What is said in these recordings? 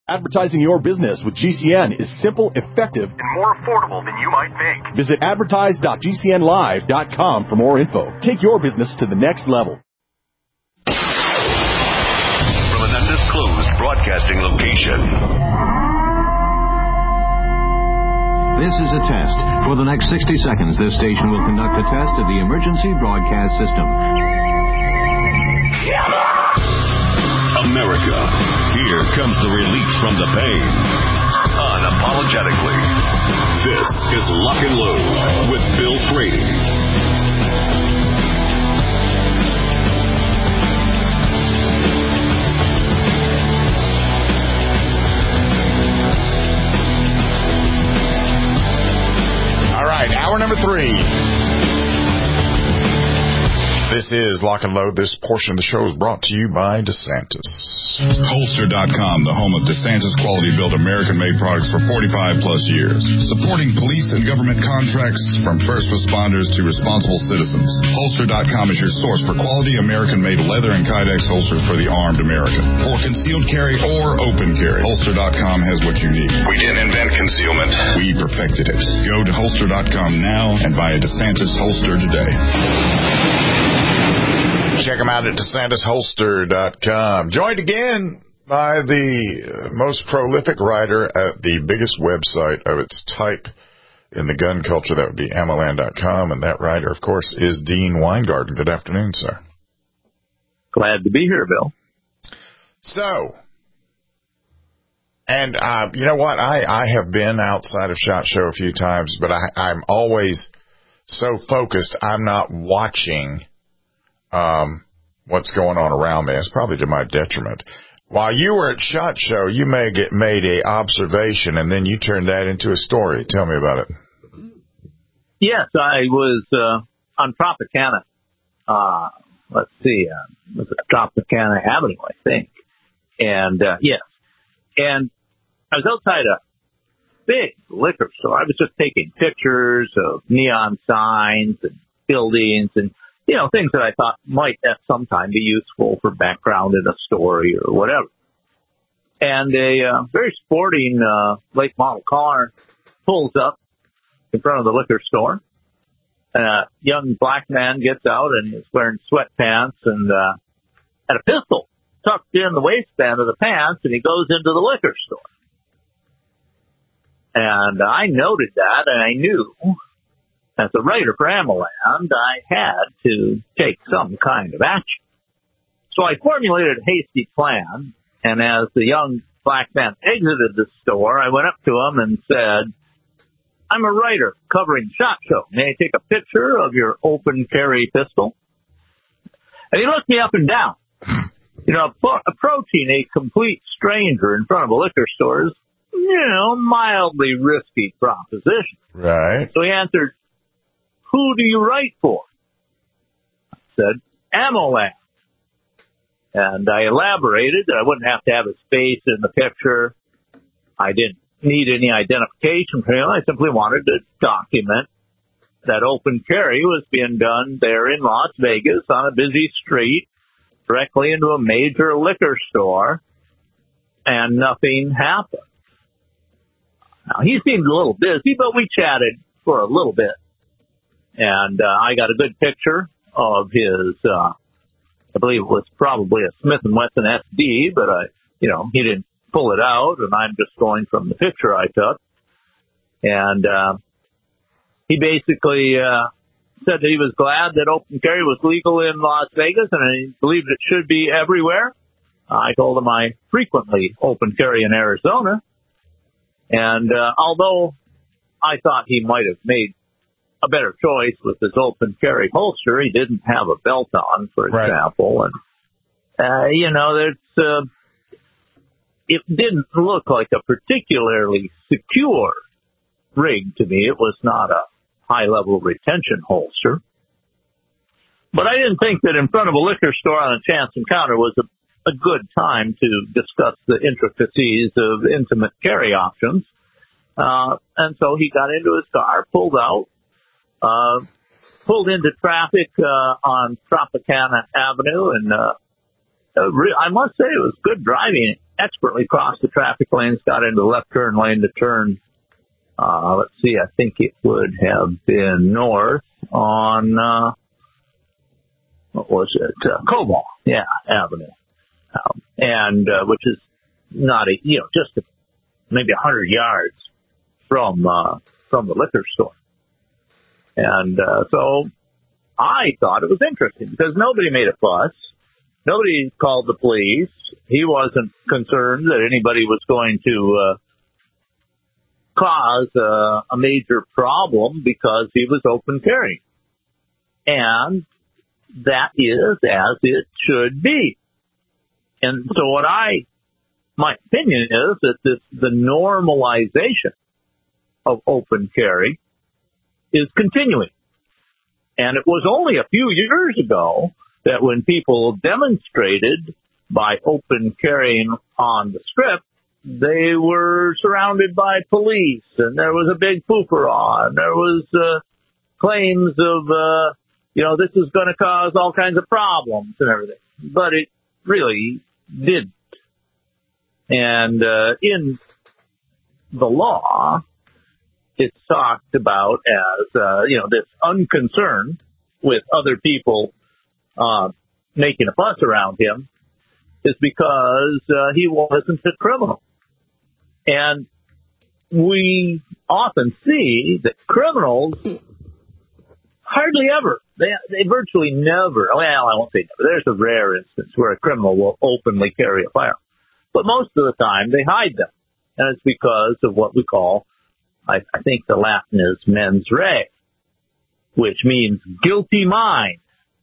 Advertising your business with GCN is simple, effective, and more affordable than you might think. Visit advertise.gcnlive.com for more info. Take your business to the next level. From an undisclosed broadcasting location. This is a test. For the next 60 seconds, this station will conduct a test of the emergency broadcast system. America, here comes the relief from the pain. Unapologetically. This is Lock and Load with Bill Frady. All right, hour number 3. This is Lock and Load. This portion of the show is brought to you by DeSantis. Holster.com, the home of DeSantis quality-built American-made products for 45-plus years. Supporting police and government contracts from first responders to responsible citizens. Holster.com is your source for quality American-made leather and Kydex holsters for the armed American. For concealed carry or open carry, Holster.com has what you need. We didn't invent concealment. We perfected it. Go to Holster.com now and buy a DeSantis holster today. Check them out at DeSantisHolster.com. Joined again by the most prolific writer at the biggest website of its type in the gun culture. That would be AmmoLand.com. And that writer, of course, is Dean Weingarten. Good afternoon, sir. Glad to be here, Bill. So, and you know what? I have been outside of SHOT Show a few times, but I'm always so focused, I'm not watching what's going on around me. It's probably to my detriment. While you were at SHOT Show, you may get made a observation, and then you turned that into a story. Tell me about it. Yes, I was on Tropicana. Let's see, was it Tropicana Avenue, I think. And yes, and I was outside a big liquor store. I was just taking pictures of neon signs and buildings and things that I thought might at some time be useful for background in a story or whatever. And a very sporting late model car pulls up in front of the liquor store. A young black man gets out and is wearing sweatpants and had a pistol tucked in the waistband of the pants, and he goes into the liquor store. And I noted that, and I knew, as a writer for AmmoLand, I had to take some kind of action. So I formulated a hasty plan, and as the young black man exited the store, I went up to him and said, "I'm a writer covering SHOT Show. May I take a picture of your open carry pistol?" And he looked me up and down. Approaching a complete stranger in front of a liquor store is, mildly risky proposition. Right. So he answered, "Who do you write for?" I said, "AmmoLand." And I elaborated that I wouldn't have to have his face in the picture. I didn't need any identification from him. I simply wanted to document that open carry was being done there in Las Vegas on a busy street directly into a major liquor store, and nothing happened. Now, he seemed a little busy, but we chatted for a little bit. And I got a good picture of his, I believe it was probably a Smith & Wesson SD, but, he didn't pull it out, and I'm just going from the picture I took. And he basically said that he was glad that open carry was legal in Las Vegas, and he believed it should be everywhere. I told him I frequently open carry in Arizona. And although I thought he might have made a better choice with his open carry holster, he didn't have a belt on, for example. And, it didn't look like a particularly secure rig to me. It was not a high-level retention holster. But I didn't think that in front of a liquor store on a chance encounter was a good time to discuss the intricacies of intimate carry options. And so he got into his car, pulled out, pulled into traffic on Tropicana Avenue, and I must say it was good driving expertly crossed the traffic lanes, got into the left turn lane to turn, let's see, I think it would have been north on, what was it? Cobalt, Avenue. And which is not just maybe 100 yards from the liquor store. And so I thought it was interesting because nobody made a fuss. Nobody called the police. He wasn't concerned that anybody was going to cause a major problem because he was open carrying. And that is as it should be. And so my opinion is that the normalization of open carry is continuing. And it was only a few years ago that when people demonstrated by open carrying on the Strip, they were surrounded by police, and there was a big pooper and there was claims of, this is going to cause all kinds of problems and everything. But it really didn't. And in the law, it's talked about as, this unconcern with other people making a fuss around him is because he wasn't a criminal. And we often see that criminals hardly ever, they virtually never, well, I won't say never, there's a rare instance where a criminal will openly carry a firearm. But most of the time, they hide them. And it's because of what we call, I think the Latin is mens rea, which means guilty mind.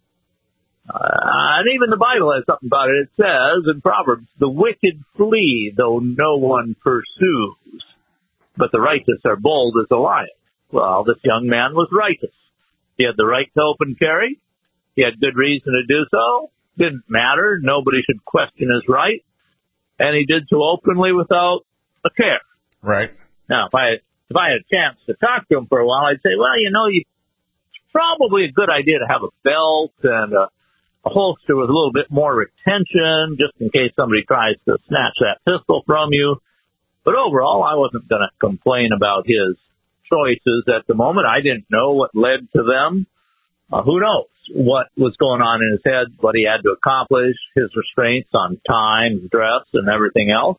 And even the Bible has something about it. It says in Proverbs, the wicked flee, though no one pursues, but the righteous are bold as a lion. Well, this young man was righteous. He had the right to open carry. He had good reason to do so. Didn't matter. Nobody should question his right. And he did so openly without a care. Right. Now, if I had a chance to talk to him for a while, I'd say, well, it's probably a good idea to have a belt and a holster with a little bit more retention, just in case somebody tries to snatch that pistol from you. But overall, I wasn't going to complain about his choices at the moment. I didn't know what led to them. Who knows what was going on in his head, what he had to accomplish, his restraints on time, dress, and everything else.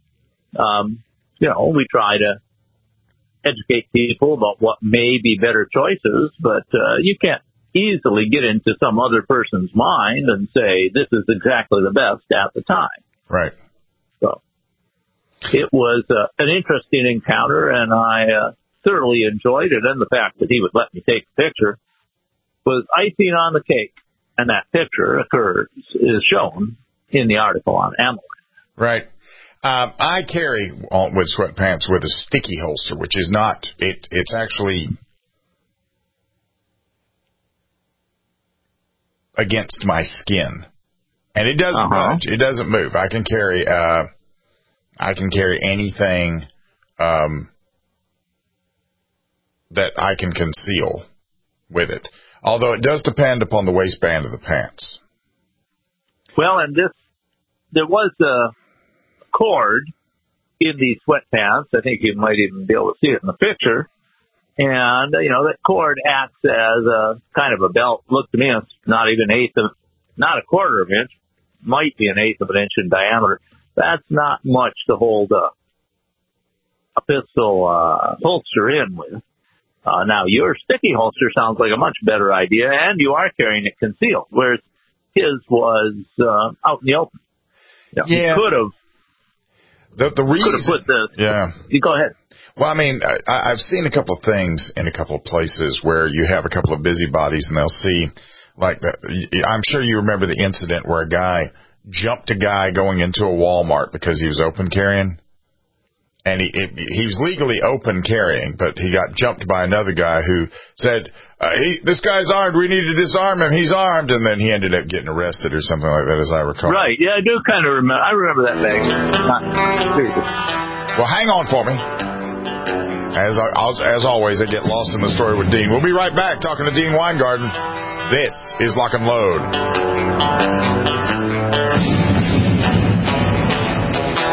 We try to educate people about what may be better choices, but you can't easily get into some other person's mind and say this is exactly the best at the time. Right. So it was an interesting encounter, and I thoroughly enjoyed it, and the fact that he would let me take a picture was icing on the cake, and that picture is shown in the article on AMOLAND. Right. I carry with sweatpants with a sticky holster, which is not, it's actually against my skin. And it doesn't budge. It doesn't move. I can carry anything that I can conceal with it. Although it does depend upon the waistband of the pants. Well, and there was a cord in these sweatpants. I think you might even be able to see it in the picture. And, that cord acts as a kind of a belt. Look to me, it's not even not a quarter of an inch, might be an eighth of an inch in diameter. That's not much to hold a pistol holster in with. Now, your sticky holster sounds like a much better idea, and you are carrying it concealed, whereas his was out in the open. Yeah. You could have. The reason. Could have put this. Yeah. You go ahead. Well, I mean, I've seen a couple of things in a couple of places where you have a couple of busybodies, and they'll see, I'm sure you remember the incident where a guy jumped a guy going into a Walmart because he was open carrying. And he was legally open carrying, but he got jumped by another guy who said, this guy's armed, we need to disarm him, he's armed, and then he ended up getting arrested or something like that, as I recall. Right, yeah, I do kind of remember. I remember that thing. Well, hang on for me. As always, I get lost in the story with Dean. We'll be right back talking to Dean Weingarten. This is Lock and Load.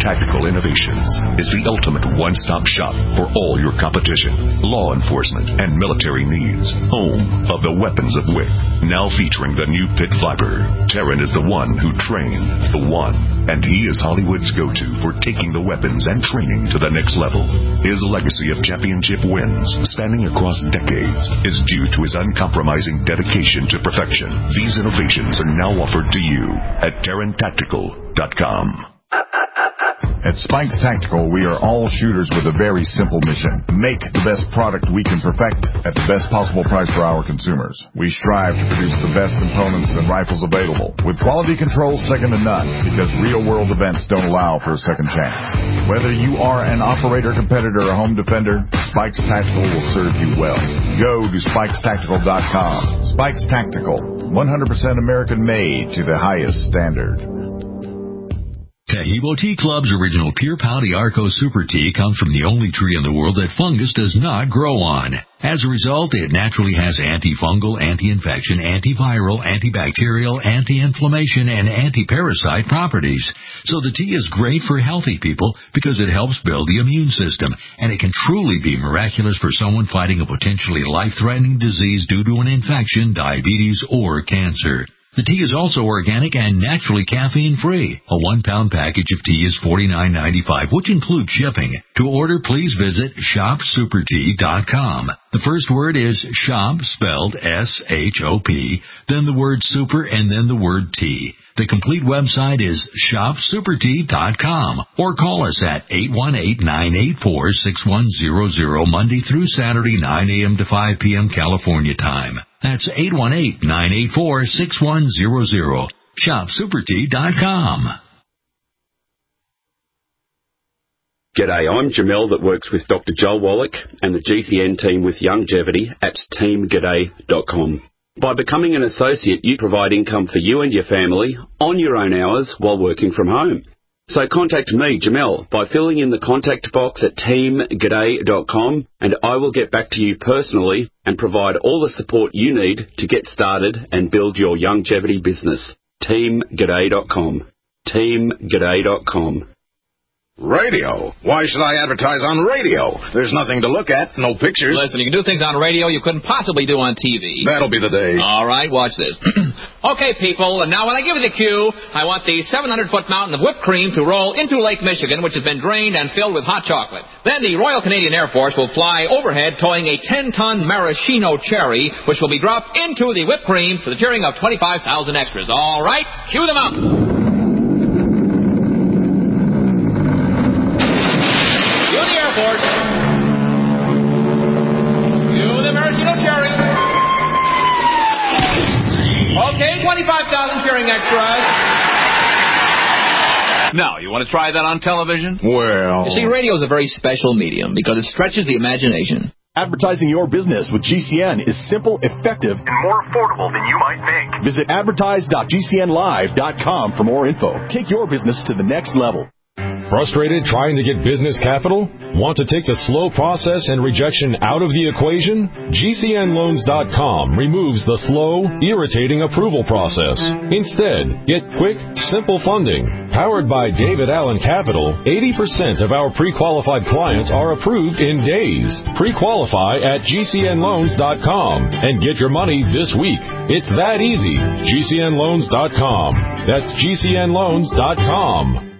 Tactical Innovations is the ultimate one-stop shop for all your competition, law enforcement, and military needs. Home of the weapons of WIC. Now featuring the new Pit Viper. Terran is the one who trained the one, and he is Hollywood's go-to for taking the weapons and training to the next level. His legacy of championship wins, spanning across decades, is due to his uncompromising dedication to perfection. These innovations are now offered to you at TerranTactical.com. At Spikes Tactical, we are all shooters with a very simple mission. Make the best product we can perfect at the best possible price for our consumers. We strive to produce the best components and rifles available, with quality control second to none, because real-world events don't allow for a second chance. Whether you are an operator, competitor, or home defender, Spikes Tactical will serve you well. Go to SpikesTactical.com. Spikes Tactical, 100% American-made to the highest standard. Taheebo Tea Club's original Pure Pouty Arco Super Tea comes from the only tree in the world that fungus does not grow on. As a result, it naturally has antifungal, anti-infection, antiviral, antibacterial, anti-inflammation, and anti-parasite properties. So the tea is great for healthy people because it helps build the immune system, and it can truly be miraculous for someone fighting a potentially life-threatening disease due to an infection, diabetes, or cancer. The tea is also organic and naturally caffeine-free. A 1-pound package of tea is $49.95, which includes shipping. To order, please visit ShopSuperTea.com. The first word is shop, spelled S-H-O-P, then the word super, and then the word tea. The complete website is ShopSuperTea.com, or call us at 818-984-6100, Monday through Saturday, 9 a.m. to 5 p.m. California time. That's 818-984-6100. ShopSuperTea.com. G'day, I'm Jamel that works with Dr. Joel Wallach and the GCN team with Longevity at teamg'day.com. By becoming an associate, you provide income for you and your family on your own hours while working from home. So contact me, Jamel, by filling in the contact box at teamg'day.com, and I will get back to you personally and provide all the support you need to get started and build your longevity business. teamg'day.com. teamg'day.com. Radio? Why should I advertise on radio? There's nothing to look at, no pictures. Listen, you can do things on radio you couldn't possibly do on TV. That'll be the day. All right, watch this. Okay, people, and now when I give you the cue, I want the 700-foot mountain of whipped cream to roll into Lake Michigan, which has been drained and filled with hot chocolate. Then the Royal Canadian Air Force will fly overhead towing a 10-ton maraschino cherry, which will be dropped into the whipped cream to the cheering of 25,000 extras. All right, cue them up. Okay, 25,000 cheering extras. Now, you want to try that on television? Well... You see, radio is a very special medium because it stretches the imagination. Advertising your business with GCN is simple, effective, and more affordable than you might think. Visit advertise.gcnlive.com for more info. Take your business to the next level. Frustrated trying to get business capital? Want to take the slow process and rejection out of the equation? GCNloans.com removes the slow, irritating approval process. Instead, get quick, simple funding. Powered by David Allen Capital, 80% of our pre-qualified clients are approved in days. Pre-qualify at GCNloans.com and get your money this week. It's that easy. GCNloans.com. That's GCNloans.com.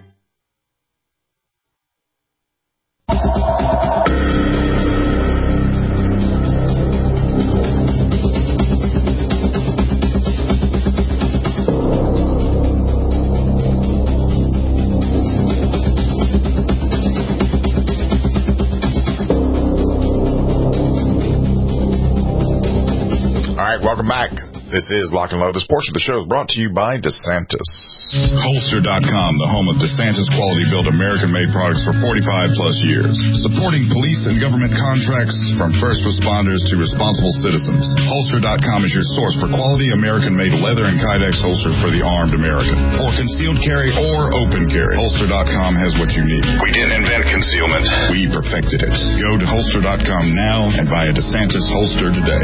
Welcome back. This is Lock and Load. This portion of the show is brought to you by DeSantis. Holster.com, the home of DeSantis quality-built American-made products for 45-plus years. Supporting police and government contracts from first responders to responsible citizens. Holster.com is your source for quality American-made leather and Kydex holsters for the armed American. For concealed carry or open carry, Holster.com has what you need. We didn't invent concealment. We perfected it. Go to Holster.com now and buy a DeSantis holster today.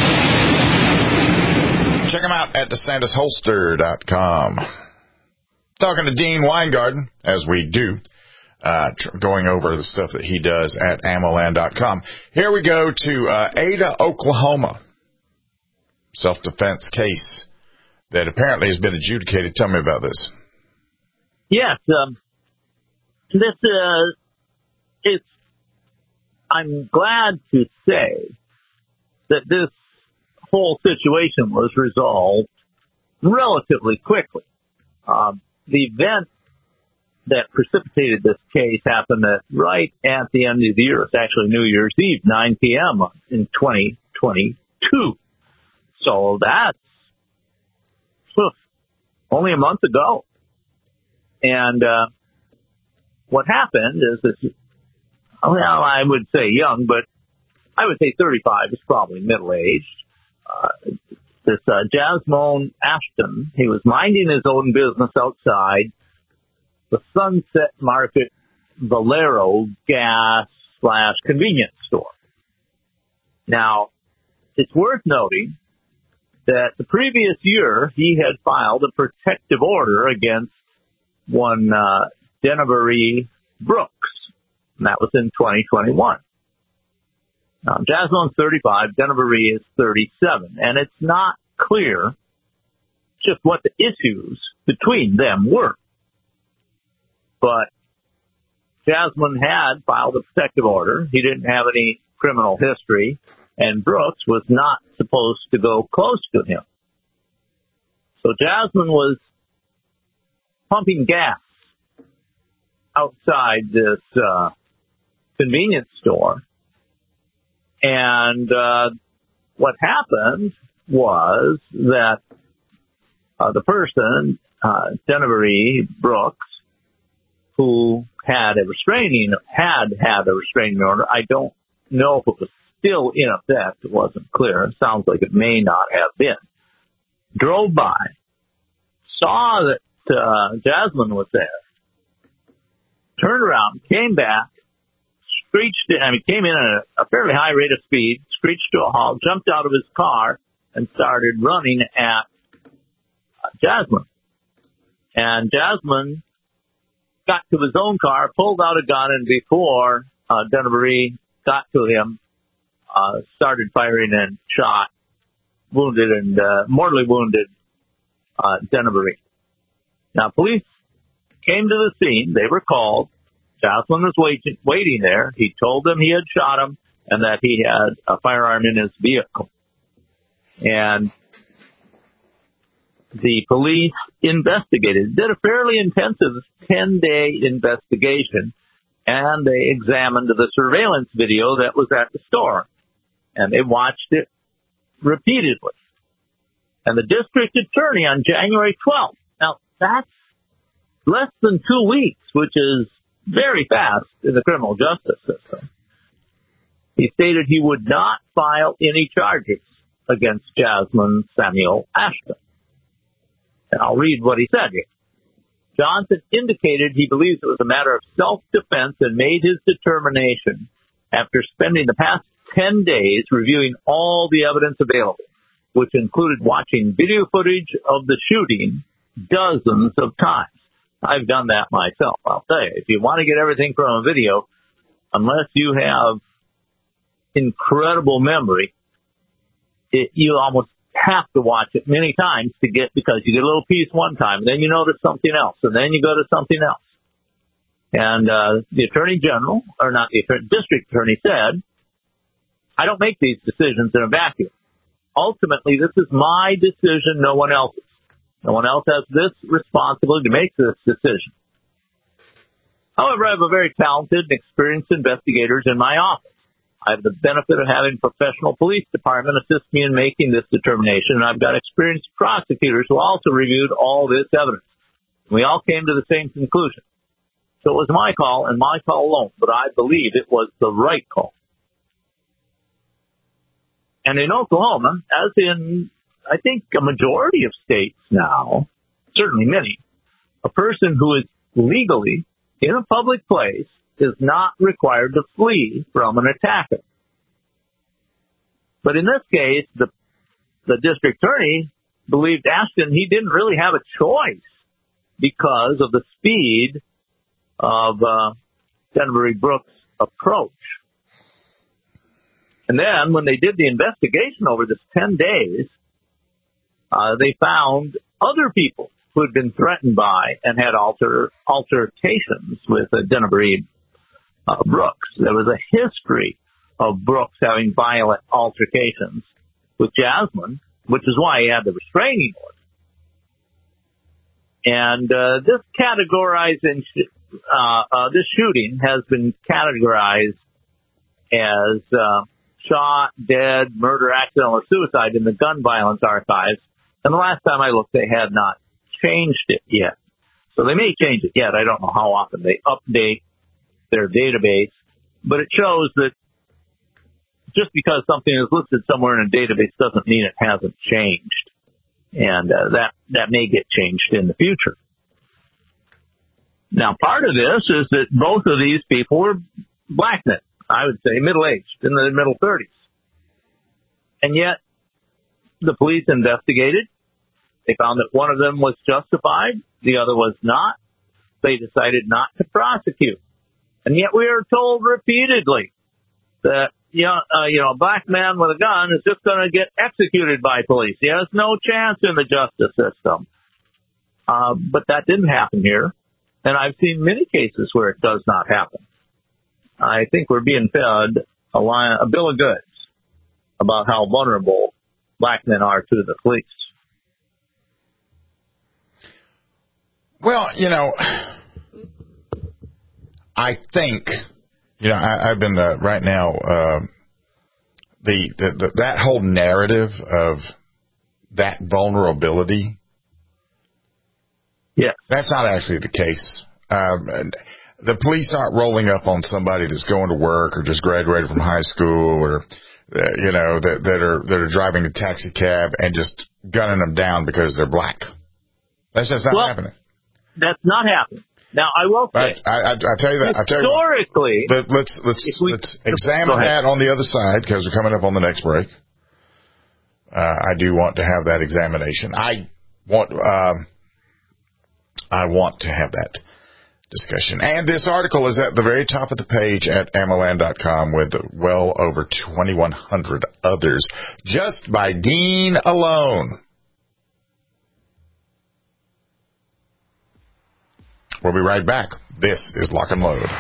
Check them out at DeSantisHolster.com. Talking to Dean Weingarten, as we do, going over the stuff that he does at AmmoLand.com. Here we go to Ada, Oklahoma. Self-defense case that apparently has been adjudicated. Tell me about this. Yes, I'm glad to say that this whole situation was resolved relatively quickly. The event that precipitated this case happened right at the end of the year. It's actually New Year's Eve, 9 p.m. in 2022. So that's only a month ago. And what happened is this, well, I would say young, but I would say 35 is probably middle-aged. This Jasmine Ashton, he was minding his own business outside the Sunset Market Valero gas/convenience store. Now, it's worth noting that the previous year he had filed a protective order against one Dennevery Brooks, and that was in 2021. Now, Jasmine's 35, Dennevery is 37, and it's not clear just what the issues between them were. But Jasmine had filed a protective order. He didn't have any criminal history, and Brooks was not supposed to go close to him. So Jasmine was pumping gas outside this convenience store. And what happened was that the person, Dennevery Brooks, who had a restraining order, I don't know if it was still in effect. It wasn't clear. It sounds like it may not have been. Drove by, saw that Jasmine was there, turned around, came back, came in at a fairly high rate of speed, screeched to a halt, jumped out of his car, and started running at Jasmine. And Jasmine got to his own car, pulled out a gun, and before Dennevery got to him, started firing and shot, mortally wounded Dennevery. Now, police came to the scene. They were called. Jasmine was waiting there. He told them he had shot him and that he had a firearm in his vehicle. And the police investigated, did a fairly intensive 10-day investigation, and they examined the surveillance video that was at the store. And they watched it repeatedly. And the district attorney on January 12th, now that's less than 2 weeks, which is very fast in the criminal justice system, he stated he would not file any charges against Jasmine Samuel Ashton. And I'll read what he said here. Johnson indicated he believes it was a matter of self-defense and made his determination after spending the past 10 days reviewing all the evidence available, which included watching video footage of the shooting dozens of times. I've done that myself. I'll tell you, if you want to get everything from a video, unless you have incredible memory, you almost have to watch it many times because you get a little piece one time, and then you notice something else, and then you go to something else. And the attorney general, or not the district attorney, said, I don't make these decisions in a vacuum. Ultimately, this is my decision, no one else's. No one else has this responsibility to make this decision. However, I have a very talented and experienced investigators in my office. I have the benefit of having a professional police department assist me in making this determination, and I've got experienced prosecutors who also reviewed all this evidence. We all came to the same conclusion. So it was my call and my call alone, but I believe it was the right call. And in Oklahoma, as in, I think, a majority of states now, certainly many, a person who is legally in a public place is not required to flee from an attacker. But in this case, the district attorney believed Ashton, he didn't really have a choice because of the speed of Dennery Brooks' approach. And then when they did the investigation over this 10 days, they found other people who had been threatened by and had altercations with Dennery Brooks. There was a history of Brooks having violent altercations with Jasmine, which is why he had the restraining order. And this shooting has been categorized as shot, dead, murder, accidental, or suicide in the gun violence archives. And the last time I looked, they had not changed it yet. So they may change it yet. I don't know how often they update their database. But it shows that just because something is listed somewhere in a database doesn't mean it hasn't changed. And that may get changed in the future. Now, part of this is that both of these people were black men, I would say middle-aged, in the middle 30s. And yet, the police investigated. They found that one of them was justified, the other was not. They decided not to prosecute. And yet we are told repeatedly that, a black man with a gun is just going to get executed by police. He has no chance in the justice system. But that didn't happen here. And I've seen many cases where it does not happen. I think we're being fed a bill of goods about how vulnerable black men are to the police. Well, I think, I've been right now, that whole narrative of that vulnerability, yeah, that's not actually the case. The police aren't rolling up on somebody that's going to work or just graduated from high school or, that are driving a taxi cab and just gunning them down because they're black. That's just not happening. That's not happening. Now, I will say, I tell you that. Historically, let's examine that on the other side because we're coming up on the next break. I do want to have that examination. I want to have that discussion. And this article is at the very top of the page at AmmoLand.com with well over 2,100 others just by Dean alone. We'll be right back. This is Lock and Load.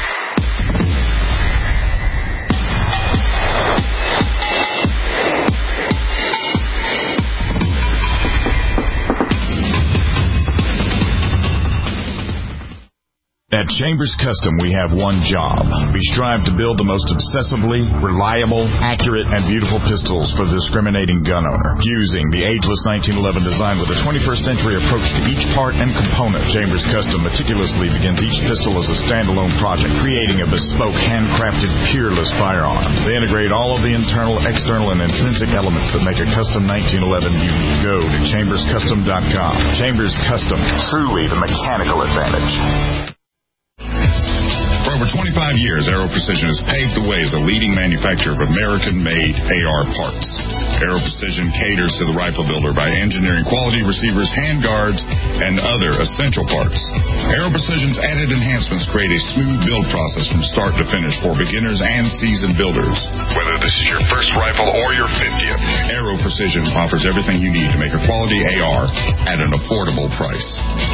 At Chambers Custom, we have one job. We strive to build the most obsessively, reliable, accurate, and beautiful pistols for the discriminating gun owner. Fusing the ageless 1911 design with a 21st century approach to each part and component, Chambers Custom meticulously begins each pistol as a standalone project, creating a bespoke, handcrafted, peerless firearm. They integrate all of the internal, external, and intrinsic elements that make a custom 1911 unique. Go to chamberscustom.com. Chambers Custom, truly the mechanical advantage. For over 25 years, Aero Precision has paved the way as a leading manufacturer of American-made AR parts. Aero Precision caters to the rifle builder by engineering quality receivers, handguards, and other essential parts. Aero Precision's added enhancements create a smooth build process from start to finish for beginners and seasoned builders. Whether this is your first rifle or your 50th, Aero Precision offers everything you need to make a quality AR at an affordable price.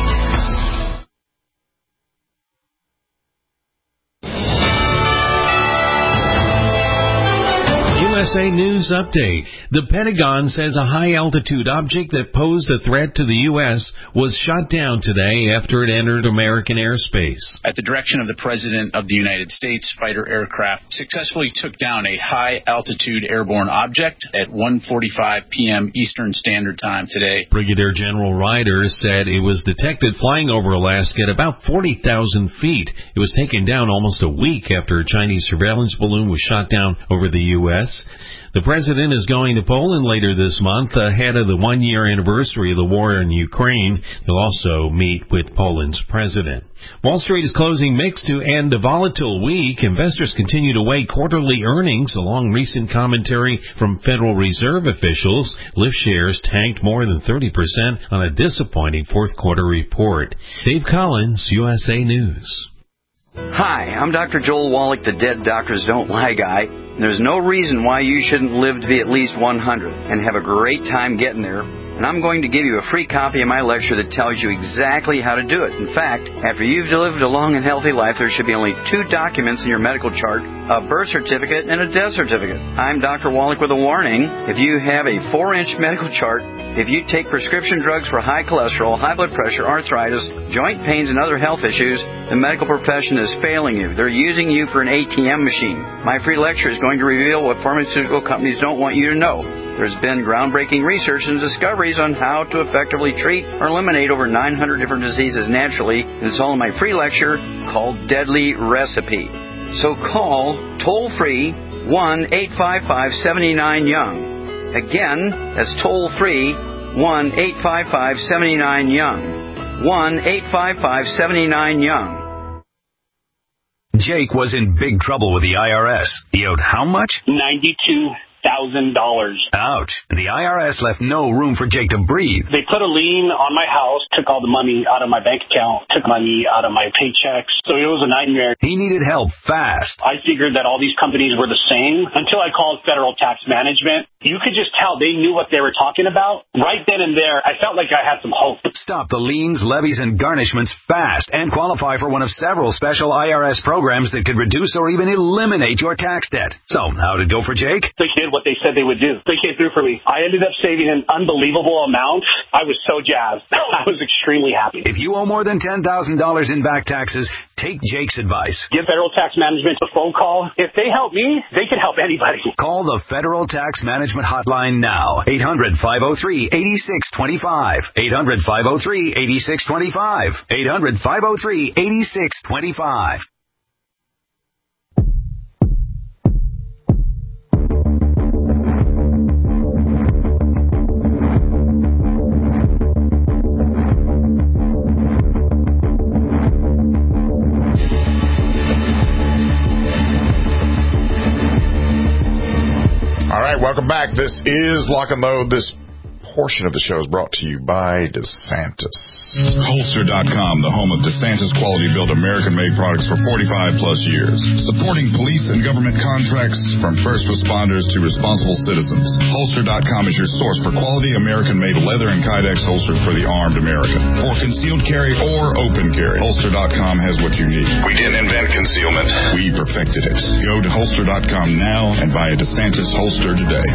USA News Update. The Pentagon says a high-altitude object that posed a threat to the U.S. was shot down today after it entered American airspace. At the direction of the President of the United States, fighter aircraft successfully took down a high-altitude airborne object at 1:45 p.m. Eastern Standard Time today. Brigadier General Ryder said it was detected flying over Alaska at about 40,000 feet. It was taken down almost a week after a Chinese surveillance balloon was shot down over the U.S. The president is going to Poland later this month ahead of the one-year anniversary of the war in Ukraine. He'll also meet with Poland's president. Wall Street is closing mixed to end a volatile week. Investors continue to weigh quarterly earnings along recent commentary from Federal Reserve officials. Lyft shares tanked more than 30% on a disappointing fourth quarter report. Dave Collins, USA News. Hi, I'm Dr. Joel Wallach, the Dead Doctors Don't Lie guy. There's no reason why you shouldn't live to be at least 100 and have a great time getting there. And I'm going to give you a free copy of my lecture that tells you exactly how to do it. In fact, after you've lived a long and healthy life, there should be only 2 documents in your medical chart, a birth certificate and a death certificate. I'm Dr. Wallach with a warning. If you have a 4-inch medical chart, if you take prescription drugs for high cholesterol, high blood pressure, arthritis, joint pains, and other health issues, the medical profession is failing you. They're using you for an ATM machine. My free lecture is going to reveal what pharmaceutical companies don't want you to know. There's been groundbreaking research and discoveries on how to effectively treat or eliminate over 900 different diseases naturally, and it's all in my free lecture called Deadly Recipe. So call toll-free 1-855-79-YOUNG. Again, that's toll-free 1-855-79-YOUNG. 1-855-79-YOUNG. Jake was in big trouble with the IRS. He owed how much? $92,000. Ouch. The IRS left no room for Jake to breathe. They put a lien on my house, took all the money out of my bank account, took money out of my paychecks. So it was a nightmare. He needed help fast. I figured that all these companies were the same until I called Federal Tax Management. You could just tell they knew what they were talking about. Right then and there, I felt like I had some hope. Stop the liens, levies, and garnishments fast and qualify for one of several special IRS programs that could reduce or even eliminate your tax debt. So, how'd it go for Jake? They did what they said they would do. They came through for me. I ended up saving an unbelievable amount. I was so jazzed. I was extremely happy. If you owe more than $10,000 in back taxes, take Jake's advice. Give Federal Tax Management a phone call. If they help me, they can help anybody. Call the Federal Tax Management Hotline now. 800-503-8625. 800-503-8625. 800-503-8625. All right, welcome back. This is Lock and Load. This portion of the show is brought to you by DeSantis. Holster.com, the home of DeSantis quality-built American-made products for 45-plus years. Supporting police and government contracts from first responders to responsible citizens. Holster.com is your source for quality American-made leather and Kydex holsters for the armed American. For concealed carry or open carry, Holster.com has what you need. We didn't invent concealment. We perfected it. Go to Holster.com now and buy a DeSantis holster today.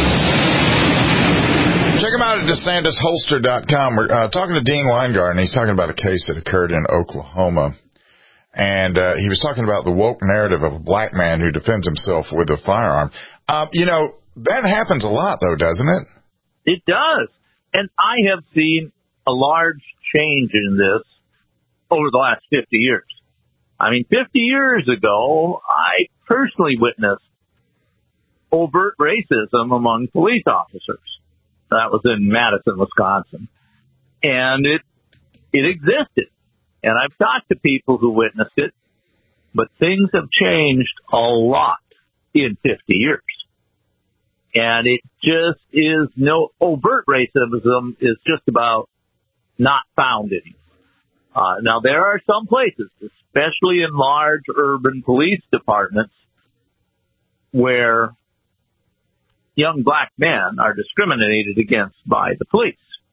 Check him out at DeSantisHolster.com. We're talking to Dean Weingarten. He's talking about a case that occurred in Oklahoma. And he was talking about the woke narrative of a black man who defends himself with a firearm. That happens a lot, though, doesn't it? It does. And I have seen a large change in this over the last 50 years. I mean, 50 years ago, I personally witnessed overt racism among police officers. That was in Madison, Wisconsin. And it existed. And I've talked to people who witnessed it, but things have changed a lot in 50 years. And it just is no overt racism is just about not found anymore. Now, there are some places, especially in large urban police departments, where young black men are discriminated against by the police.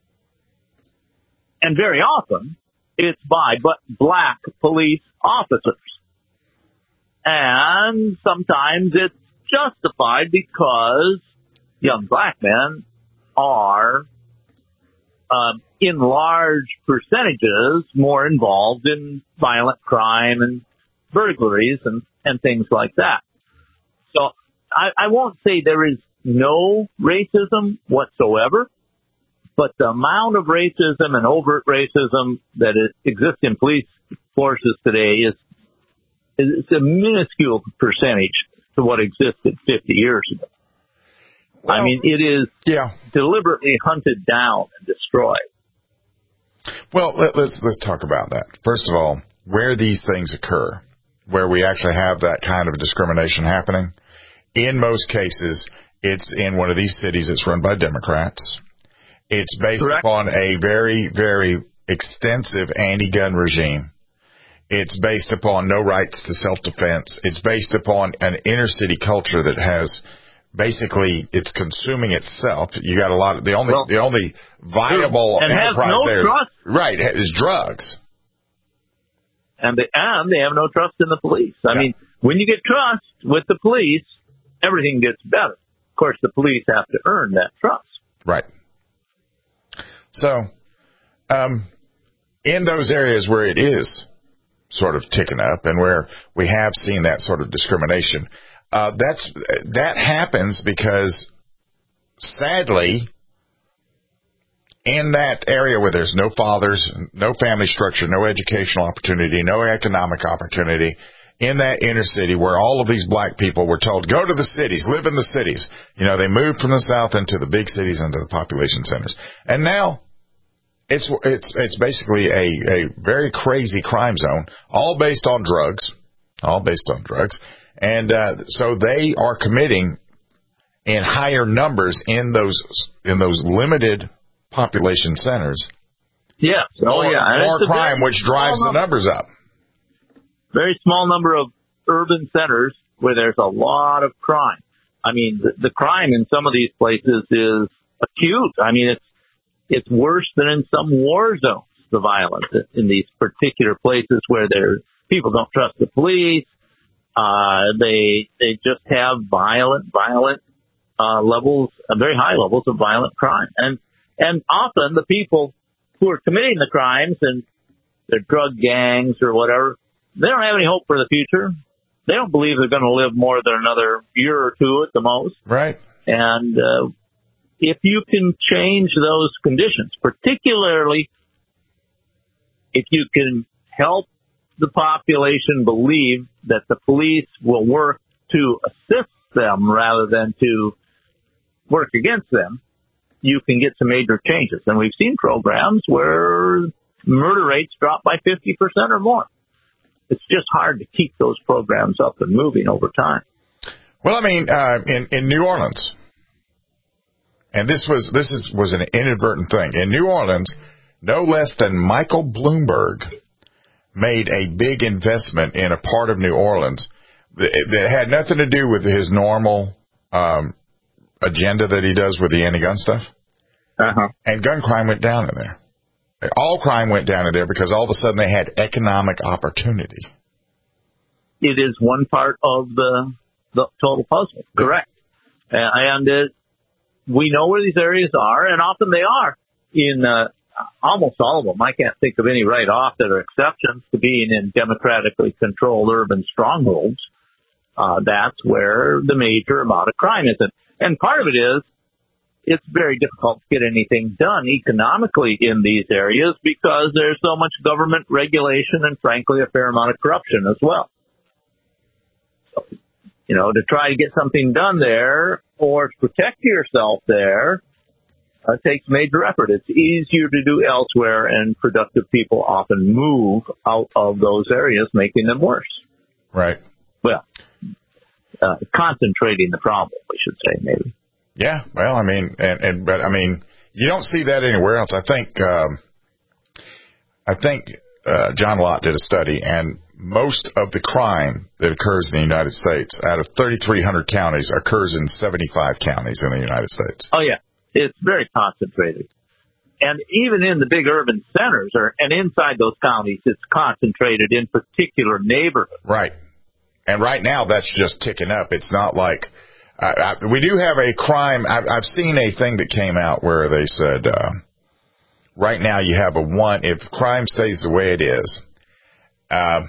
And very often, it's by black police officers. And sometimes it's justified because young black men are, in large percentages, more involved in violent crime and burglaries and things like that. So I won't say there is no racism whatsoever, but the amount of racism and overt racism that exists in police forces today is a minuscule percentage to what existed 50 years ago. I mean, it is deliberately hunted down and destroyed. Well, let's talk about that. First of all, where these things occur, where we actually have that kind of discrimination happening, in most cases, it's in one of these cities that's run by Democrats. It's based upon a very, very extensive anti-gun regime. It's based upon no rights to self-defense. It's based upon an inner-city culture that has basically, it's consuming itself. You got a lot of, the only viable enterprise there is drugs. And they have no trust in the police. I mean, when you get trust with the police, everything gets better. Of course, the police have to earn that trust. Right. So, in those areas where it is sort of ticking up and where we have seen that sort of discrimination, that happens because, sadly, in that area where there's no fathers, no family structure, no educational opportunity, no economic opportunity, in that inner city where all of these black people were told, go to the cities, live in the cities. You know, they moved from the South into the big cities, into the population centers. And now it's basically a very crazy crime zone, all based on drugs. And so they are committing in higher numbers in those limited population centers. Yes. More crime, which drives the numbers up. Very small number of urban centers where there's a lot of crime. I mean, the crime in some of these places is acute. I mean, it's worse than in some war zones, the violence in these particular places where people don't trust the police. They just have violent levels, very high levels of violent crime. And often the people who are committing the crimes, and they're drug gangs or whatever, they don't have any hope for the future. They don't believe they're going to live more than another year or two at the most. Right. And if you can change those conditions, particularly if you can help the population believe that the police will work to assist them rather than to work against them, you can get some major changes. And we've seen programs where murder rates drop by 50% or more. It's just hard to keep those programs up and moving over time. Well, I mean, in New Orleans, and this was an inadvertent thing. In New Orleans, no less than Michael Bloomberg made a big investment in a part of New Orleans that had nothing to do with his normal agenda that he does with the anti-gun stuff. And gun crime went down in there. All crime went down in there because all of a sudden they had economic opportunity. It is one part of the total puzzle. Correct. And we know where these areas are, and often they are in almost all of them. I can't think of any right off that are exceptions to being in democratically controlled urban strongholds. That's where the major amount of crime is. And part of it is it's very difficult to get anything done economically in these areas because there's so much government regulation and, frankly, a fair amount of corruption as well. So, you know, to try to get something done there or to protect yourself there takes major effort. It's easier to do elsewhere, and productive people often move out of those areas, making them worse. Right. Well, concentrating the problem, we should say, maybe. Yeah, well, I mean, but I mean, you don't see that anywhere else. I think John Lott did a study, and most of the crime that occurs in the United States, out of 3,300 counties, occurs in 75 counties in the United States. Oh yeah, it's very concentrated, and even in the big urban centers and inside those counties, it's concentrated in particular neighborhoods. Right, and right now that's just ticking up. It's not like. We do have a crime. I've seen a thing that came out where they said, right now you have if crime stays the way it is, that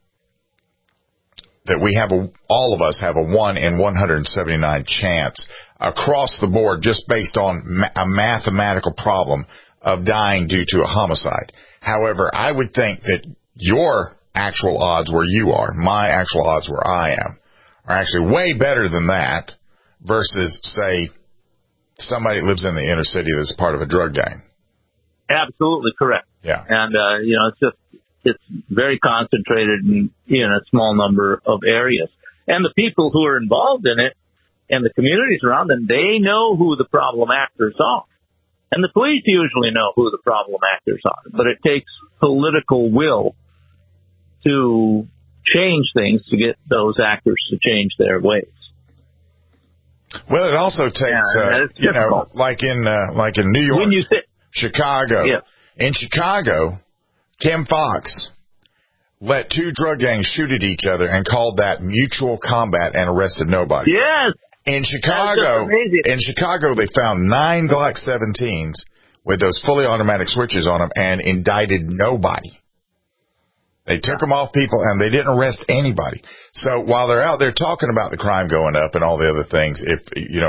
we have all of us have a 1 in 179 chance across the board just based on a mathematical problem of dying due to a homicide. However, I would think that your actual odds where you are, my actual odds where I am, are actually way better than that versus, say, somebody lives in the inner city that's part of a drug gang. Absolutely correct. Yeah. And, it's very concentrated in a small number of areas. And the people who are involved in it and the communities around them, they know who the problem actors are. And the police usually know who the problem actors are. But it takes political will to change things to get those actors to change their ways. Well, it also takes, like in New York, when you Chicago. Yeah. In Chicago, Kim Fox let two drug gangs shoot at each other and called that mutual combat and arrested nobody. Yes. In Chicago, they found 9 Glock 17s with those fully automatic switches on them and indicted nobody. They took them off people and they didn't arrest anybody. So while they're out there talking about the crime going up and all the other things, if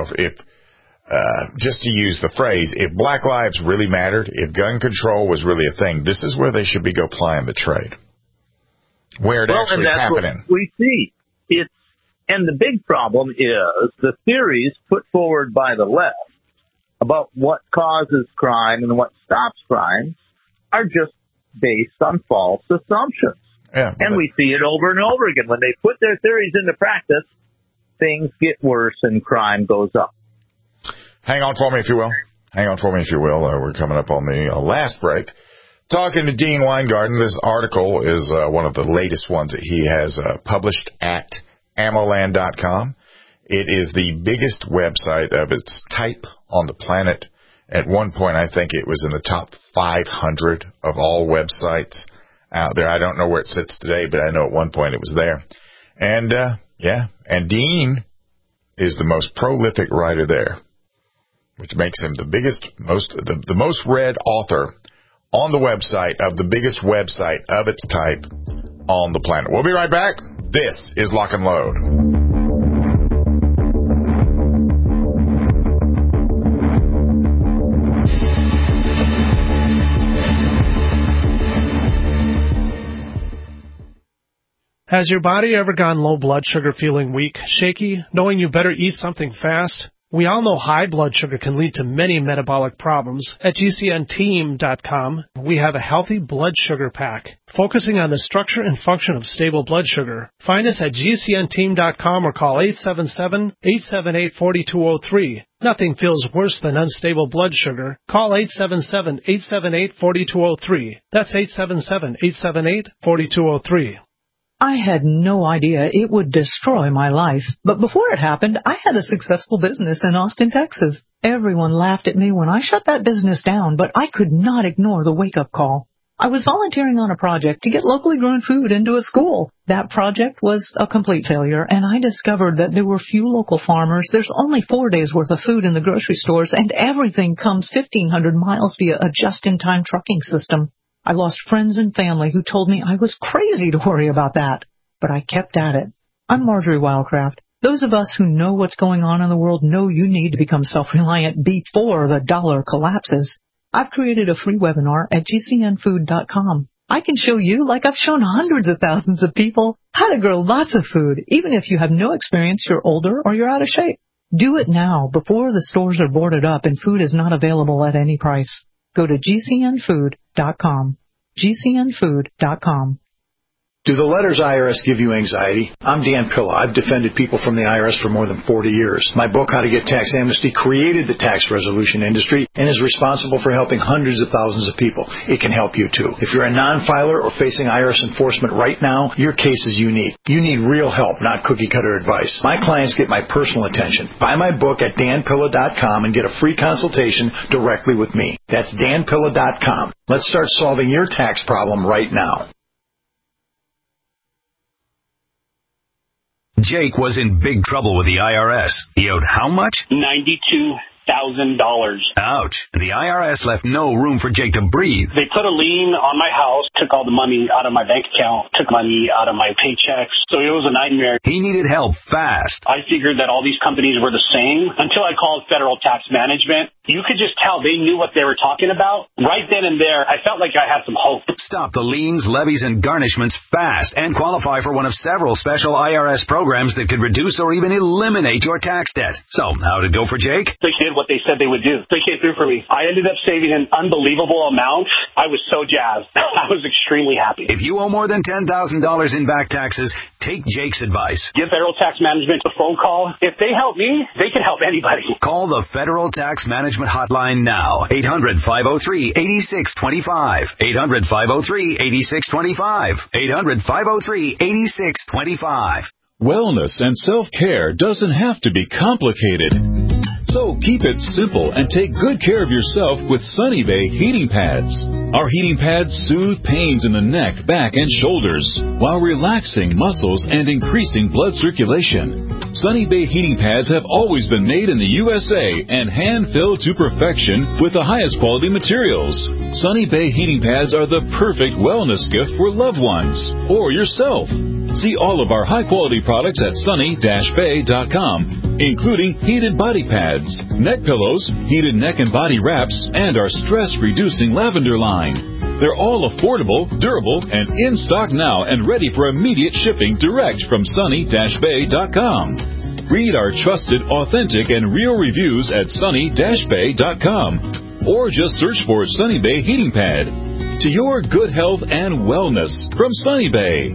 just to use the phrase, if black lives really mattered, if gun control was really a thing, this is where they should be go plying the trade. Where it actually happening. What we see. And the big problem is the theories put forward by the left about what causes crime and what stops crime are just based on false assumptions. Yeah, and we see it over and over again. When they put their theories into practice, things get worse and crime goes up. Hang on for me, if you will. We're coming up on the last break. Talking to Dean Weingarten. This article is one of the latest ones that he has published at AmmoLand.com. It is the biggest website of its type on the planet. At one point, I think it was in the top 500 of all websites out there. I don't know where it sits today, but I know at one point it was there. And, and Dean is the most prolific writer there, which makes him the biggest, the most read author on the website of the biggest website of its type on the planet. We'll be right back. This is Lock and Load. Has your body ever gone low blood sugar, feeling weak, shaky, knowing you better eat something fast? We all know high blood sugar can lead to many metabolic problems. At GCNteam.com, we have a healthy blood sugar pack, focusing on the structure and function of stable blood sugar. Find us at GCNteam.com or call 877-878-4203. Nothing feels worse than unstable blood sugar. Call 877-878-4203. That's 877-878-4203. I had no idea it would destroy my life. But before it happened, I had a successful business in Austin, Texas. Everyone laughed at me when I shut that business down, but I could not ignore the wake-up call. I was volunteering on a project to get locally grown food into a school. That project was a complete failure, and I discovered that there were few local farmers. There's only 4 days' worth of food in the grocery stores, and everything comes 1,500 miles via a just-in-time trucking system. I lost friends and family who told me I was crazy to worry about that, but I kept at it. I'm Marjorie Wildcraft. Those of us who know what's going on in the world know you need to become self-reliant before the dollar collapses. I've created a free webinar at GCNfood.com. I can show you, like I've shown hundreds of thousands of people, how to grow lots of food, even if you have no experience, you're older, or you're out of shape. Do it now, before the stores are boarded up and food is not available at any price. Go to GCNfood.com. GCNfood.com. Do the letters IRS give you anxiety? I'm Dan Pilla. I've defended people from the IRS for more than 40 years. My book, How to Get Tax Amnesty, created the tax resolution industry and is responsible for helping hundreds of thousands of people. It can help you, too. If you're a non-filer or facing IRS enforcement right now, your case is unique. You need real help, not cookie-cutter advice. My clients get my personal attention. Buy my book at danpilla.com and get a free consultation directly with me. That's danpilla.com. Let's start solving your tax problem right now. Jake was in big trouble with the IRS. He owed how much? $92,000. Ouch. The IRS left no room for Jake to breathe. They put a lien on my house, took all the money out of my bank account, took money out of my paychecks. So it was a nightmare. He needed help fast. I figured that all these companies were the same until I called Federal Tax Management. you could just tell they knew what they were talking about. Right then and there, I felt like I had some hope. Stop the liens, levies, and garnishments fast and qualify for one of several special IRS programs that could reduce or even eliminate your tax debt. So, how did it go for Jake? They did what they said they would do. They came through for me. I ended up saving an unbelievable amount. I was so jazzed. I was extremely happy. If you owe more than $10,000 in back taxes, take Jake's advice. Give Federal Tax Management a phone call. If they help me, they can help anybody. Call the Federal Tax Management Hotline now. 800-503-8625. 800-503-8625. 800-503-8625. Wellness and self-care doesn't have to be complicated. So keep it simple and take good care of yourself with Sunny Bay heating pads. Our heating pads soothe pains in the neck, back, and shoulders while relaxing muscles and increasing blood circulation. Sunny Bay heating pads have always been made in the USA and hand-filled to perfection with the highest quality materials. Sunny Bay heating pads are the perfect wellness gift for loved ones or yourself. See all of our high-quality products at sunny-bay.com, including heated body pads, neck pillows, heated neck and body wraps, and our stress-reducing lavender line. They're all affordable, durable, and in stock now and ready for immediate shipping direct from sunny-bay.com. Read our trusted, authentic, and real reviews at sunny-bay.com, or just search for Sunny Bay Heating Pad. To your good health and wellness from Sunny Bay.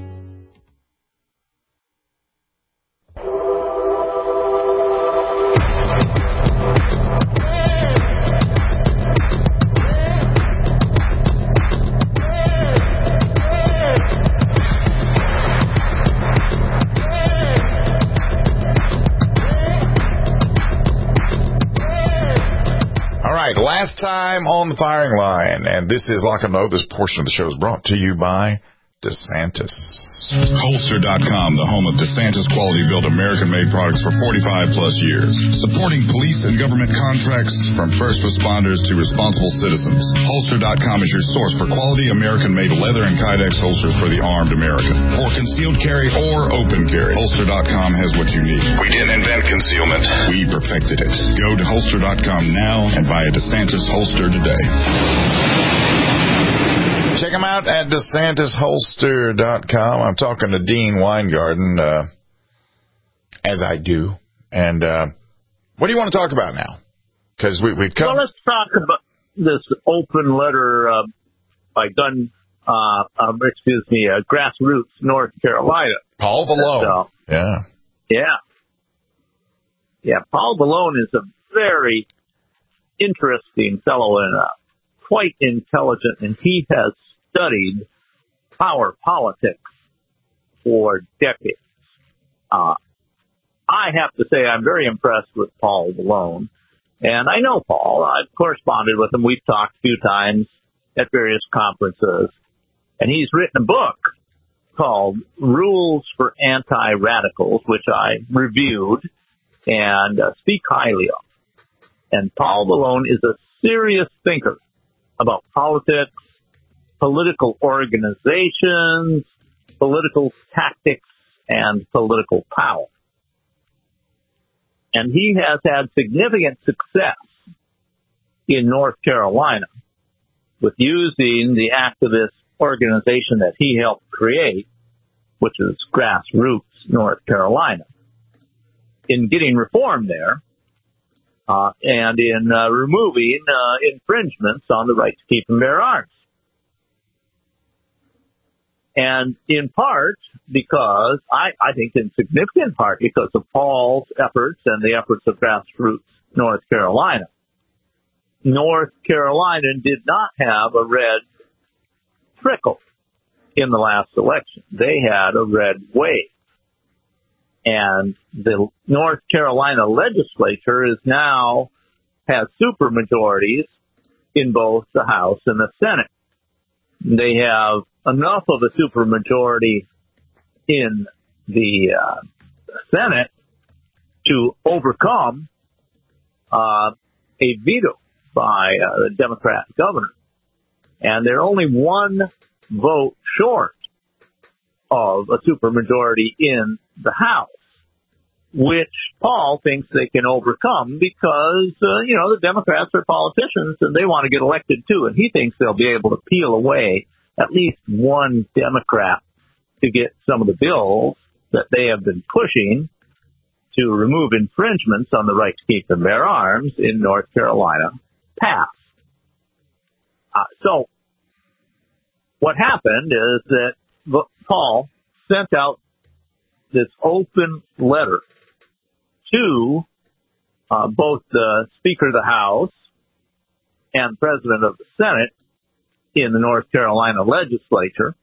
Last time on the firing line, and this is Lock and Load. This portion of the show is brought to you by DeSantis. Holster.com, the home of DeSantis quality-built American-made products for 45-plus years. Supporting police and government contracts from first responders to responsible citizens. Holster.com is your source for quality American-made leather and Kydex holsters for the armed American. For concealed carry or open carry, Holster.com has what you need. We didn't invent concealment. We perfected it. Go to Holster.com now and buy a DeSantis holster today. Check them out at DeSantisHolster.com. I'm talking to Dean Weingarten, as I do. And what do you want to talk about now? Because we've come... Well, let's talk about this open letter by Grassroots, North Carolina. Paul Vallone. Yeah, Paul Vallone is a very interesting fellow and quite intelligent, and he has studied power politics for decades. I have to say I'm very impressed with Paul Vallone, and I know Paul. I've corresponded with him. We've talked a few times at various conferences, and he's written a book called Rules for Anti-Radicals, which I reviewed and speak highly of. And Paul Vallone is a serious thinker about politics, political organizations, political tactics, and political power. And he has had significant success in North Carolina with using the activist organization that he helped create, which is Grassroots North Carolina, in getting reform there and in removing infringements on the right to keep and bear arms. And in part because, I think in significant part because of Paul's efforts and the efforts of Grassroots North Carolina. North Carolina did not have a red trickle in the last election. They had a red wave. And the North Carolina legislature is now has supermajorities in both the House and the Senate. They have enough of a supermajority in the Senate to overcome a veto by the Democrat governor. And they're only one vote short of a supermajority in the House. which Paul thinks they can overcome because, the Democrats are politicians and they want to get elected too. And he thinks they'll be able to peel away at least one Democrat to get some of the bills that they have been pushing to remove infringements on the right to keep and bear arms in North Carolina passed. So what happened is that Paul sent out this open letter to both the Speaker of the House and President of the Senate in the North Carolina legislature.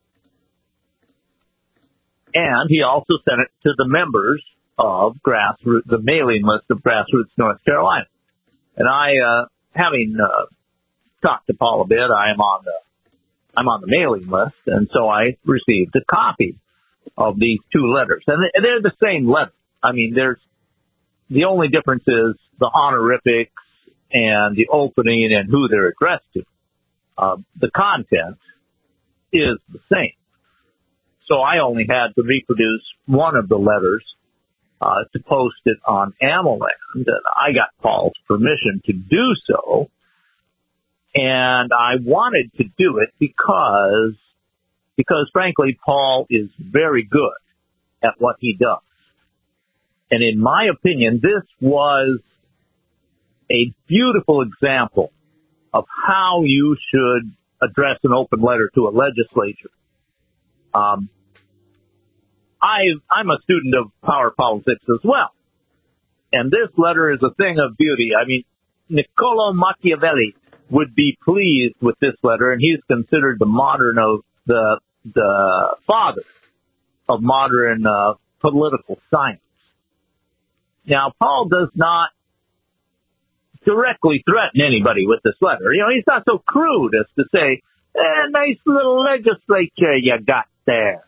And he also sent it to the members of Grassroots, the mailing list of Grassroots North Carolina. And I, having talked to Paul a bit, I'm on the mailing list, and so I received a copy of these two letters. And they're the same letter. I mean, the only difference is the honorifics and the opening and who they're addressed to. The content is the same. So I only had to reproduce one of the letters to post it on AMOLand, and I got Paul's permission to do so. And I wanted to do it because frankly, Paul is very good at what he does. And in my opinion, this was a beautiful example of how you should address an open letter to a legislature. I'm a student of power politics as well. And this letter is a thing of beauty. I mean, Niccolo Machiavelli would be pleased with this letter, and he's considered the father of modern political science. Now, Paul does not directly threaten anybody with this letter. He's not so crude as to say, nice little legislature you got there.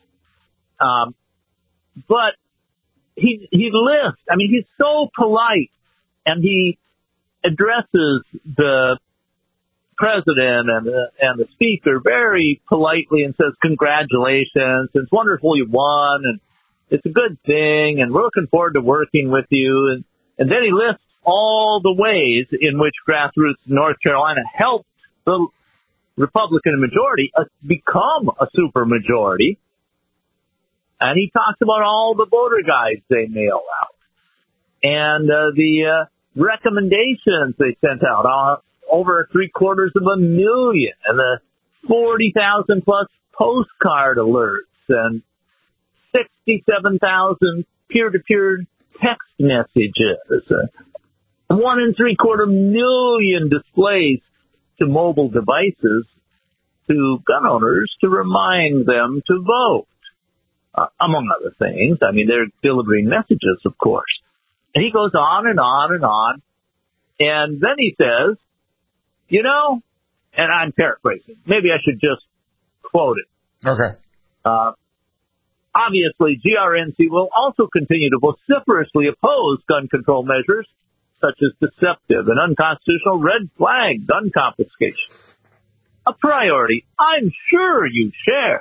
But he lists, he's so polite, and he addresses the president and the speaker very politely and says, congratulations, it's wonderful you won, and it's a good thing, and we're looking forward to working with you. And then he lists all the ways in which Grassroots North Carolina helped the Republican majority become a supermajority. And he talks about all the voter guides they mail out and the recommendations they sent out, over 750,000, and the 40,000 plus postcard alerts and 67,000 peer-to-peer text messages, 1.75 million displays to mobile devices to gun owners to remind them to vote. Among other things. They're delivering messages, of course. And he goes on and on and on. And then he says, and I'm paraphrasing. Maybe I should just quote it. Okay. Obviously, GRNC will also continue to vociferously oppose gun control measures such as deceptive and unconstitutional red flag gun confiscation. A priority I'm sure you share.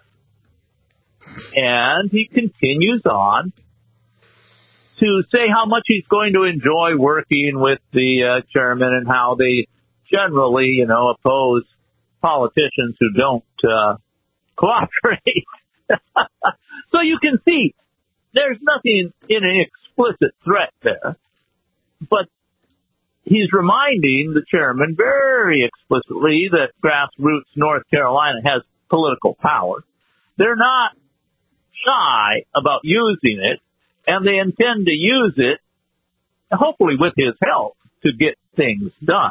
And he continues on to say how much he's going to enjoy working with the chairman and how they generally, oppose politicians who don't cooperate. So you can see there's nothing in an explicit threat there, but he's reminding the chairman very explicitly that Grassroots North Carolina has political power. They're not shy about using it, and they intend to use it, hopefully with his help, to get things done.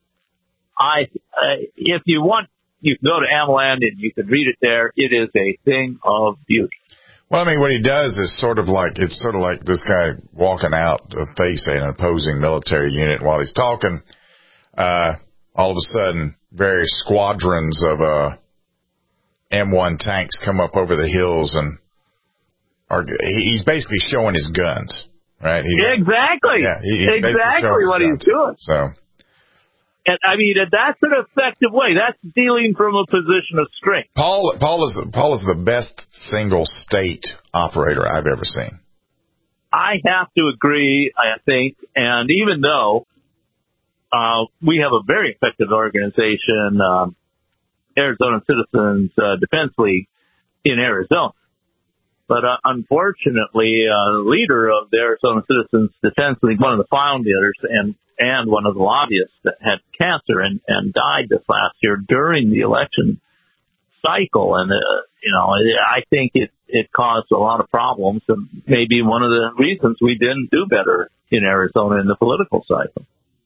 If you want, you can go to AMOLand and you can read it there. It is a thing of beauty. Well, what he does is it's sort of like this guy walking out facing an opposing military unit. While he's talking, all of a sudden, various squadrons of M1 tanks come up over the hills, and he's basically showing his guns, right? Exactly. Yeah, exactly what he's doing. So, and that's an effective way. That's dealing from a position of strength. Paul is the best single state operator I've ever seen. I have to agree, I think, and even though we have a very effective organization, Arizona Citizens Defense League in Arizona, but unfortunately, the leader of the Arizona Citizens Defense League, one of the founders and one of the lobbyists, that had cancer and died this last year during the election cycle, and I think it caused a lot of problems, and maybe one of the reasons we didn't do better in Arizona in the political cycle.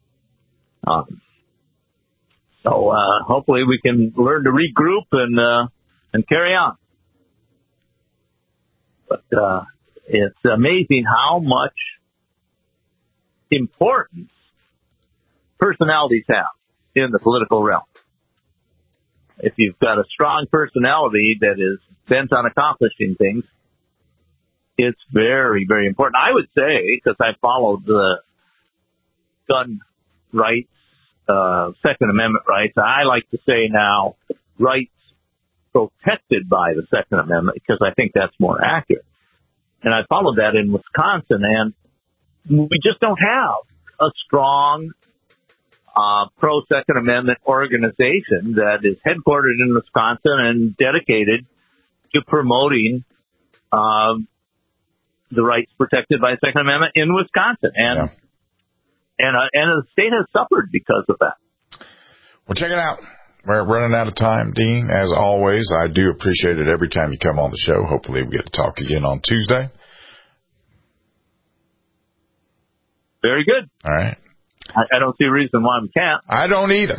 So hopefully we can learn to regroup and carry on. But it's amazing how much importance personalities have in the political realm. If you've got a strong personality that is bent on accomplishing things, it's very, very important. I would say, because I followed the gun rights, Second Amendment rights, I like to say now rights protected by the Second Amendment, because I think that's more accurate. And I followed that in Wisconsin, and we just don't have a strong pro-Second Amendment organization that is headquartered in Wisconsin and dedicated to promoting the rights protected by the Second Amendment in Wisconsin. And the state has suffered because of that. Well, check it out. We're running out of time, Dean. As always, I do appreciate it every time you come on the show. Hopefully we get to talk again on Tuesday. Very good. All right. I don't see a reason why we can't. I don't either.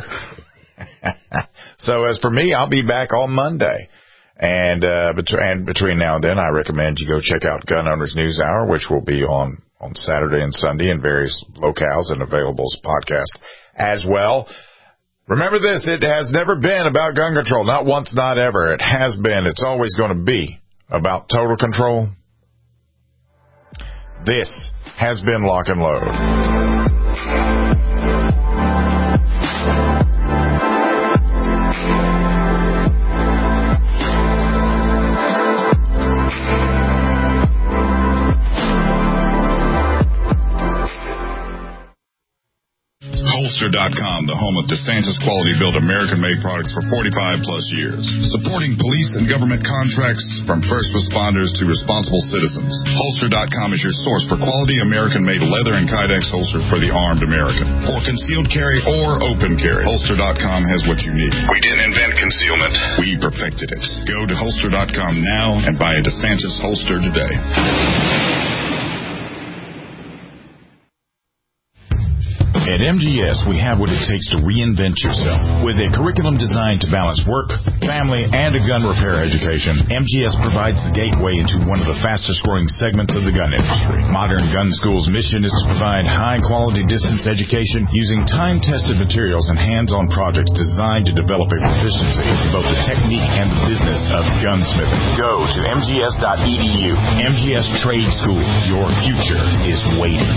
So as for me, I'll be back on Monday. And between now and then, I recommend you go check out Gun Owners News Hour, which will be on Saturday and Sunday in various locales and available as a podcast as well. Remember this, it has never been about gun control. Not once, not ever. It has been. It's always going to be about total control. This has been Lock and Load. Holster.com, the home of DeSantis quality-built American-made products for 45-plus years. Supporting police and government contracts from first responders to responsible citizens. Holster.com is your source for quality American-made leather and Kydex holsters for the armed American. For concealed carry or open carry, Holster.com has what you need. We didn't invent concealment. We perfected it. Go to Holster.com now and buy a DeSantis holster today. At MGS, we have what it takes to reinvent yourself. With a curriculum designed to balance work, family, and a gun repair education, MGS provides the gateway into one of the fastest-growing segments of the gun industry. Modern Gun School's mission is to provide high-quality distance education using time-tested materials and hands-on projects designed to develop a proficiency in both the technique and the business of gunsmithing. Go to mgs.edu. MGS Trade School. Your future is waiting.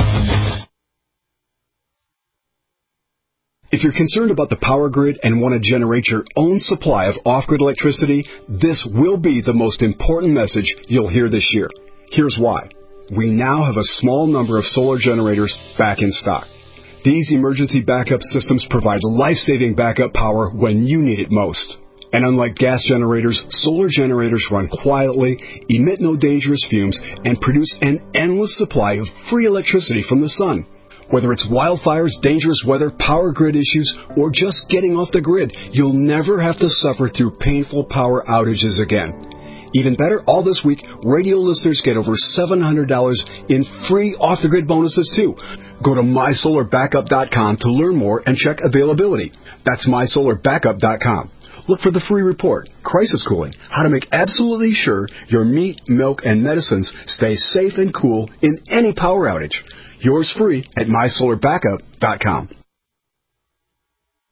If you're concerned about the power grid and want to generate your own supply of off-grid electricity, this will be the most important message you'll hear this year. Here's why. We now have a small number of solar generators back in stock. These emergency backup systems provide life-saving backup power when you need it most. And unlike gas generators, solar generators run quietly, emit no dangerous fumes, and produce an endless supply of free electricity from the sun. Whether it's wildfires, dangerous weather, power grid issues, or just getting off the grid, you'll never have to suffer through painful power outages again. Even better, all this week, radio listeners get over $700 in free off-the-grid bonuses, too. Go to mysolarbackup.com to learn more and check availability. That's mysolarbackup.com. Look for the free report, Crisis Cooling, how to make absolutely sure your meat, milk, and medicines stay safe and cool in any power outage. Yours free at mysolarbackup.com.